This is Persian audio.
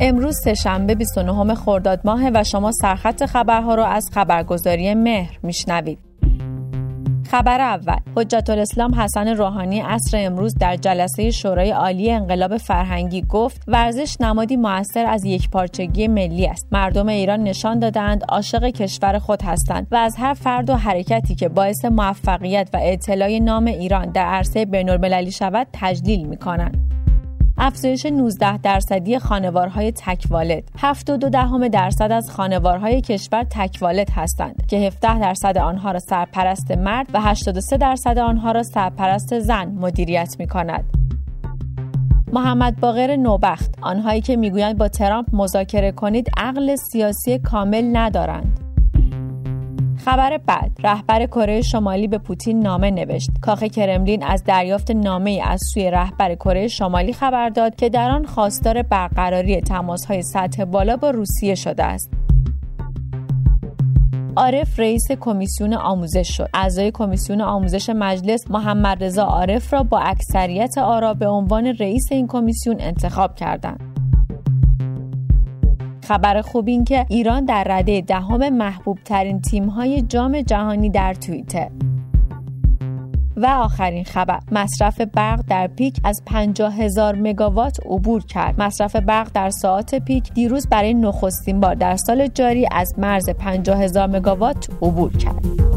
امروز سه‌شنبه 29 خرداد ماه و شما سرخط خبرها رو از خبرگزاری مهر میشنوید. خبر اول: حجت الاسلام حسن روحانی عصر امروز در جلسه شورای عالی انقلاب فرهنگی گفت ورزش نمادی مؤثر از یکپارچگی ملی است. مردم ایران نشان دادند عاشق کشور خود هستند و از هر فرد و حرکتی که باعث موفقیت و اعتلاء نام ایران در عرصه بین‌المللی شود تجلیل می‌کنند. افزایش 19% خانوارهای تک‌والد. 72% از خانوارهای کشور تک‌والد هستند که 17% آنها را سرپرست مرد و 83% آنها را سرپرست زن مدیریت می‌کند. محمد باقر نوبخت: آنهایی که میگویند با ترامپ مذاکره کنید عقل سیاسی کامل ندارند. خبر بعد: رهبر کره شمالی به پوتین نامه نوشت. کاخ کرملین از دریافت نامه‌ای از سوی رهبر کره شمالی خبر داد که در آن خواستار برقراری تماس‌های سطح بالا با روسیه شده است. عارف رئیس کمیسیون آموزش شد. اعضای کمیسیون آموزش مجلس محمد رضا عارف را با اکثریت آرا به عنوان رئیس این کمیسیون انتخاب کردند. خبر خوب این که ایران در رده 10 محبوب ترین تیم‌های جام جهانی در توییتر. و آخرین خبر: مصرف برق در پیک از 50,000 مگاوات عبور کرد. مصرف برق در ساعات پیک دیروز برای نخستین بار در سال جاری از مرز 50,000 مگاوات عبور کرد.